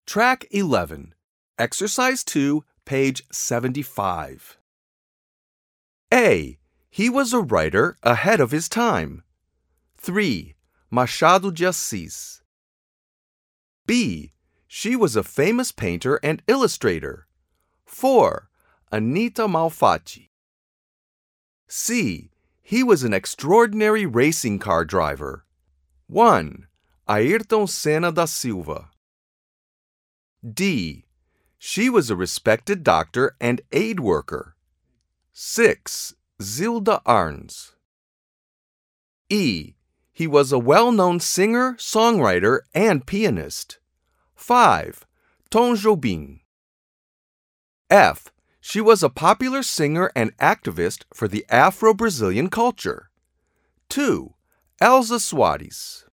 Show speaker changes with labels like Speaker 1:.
Speaker 1: Track 11, Exercise 2, page 75. A. He was a writer ahead of his time. 3. Machado de Assis. B. She was a famous painter and illustrator. 4. Anita Malfatti. C. He was an extraordinary racing car driver. 1. Ayrton Senna da Silva. D. She was a respected doctor and aid worker. 6. Zilda Arns. E. He was a well-known singer, songwriter, and pianist. 5. Tom Jobim. F. She was a popular singer and activist for the Afro-Brazilian culture. 2. Elza Soares.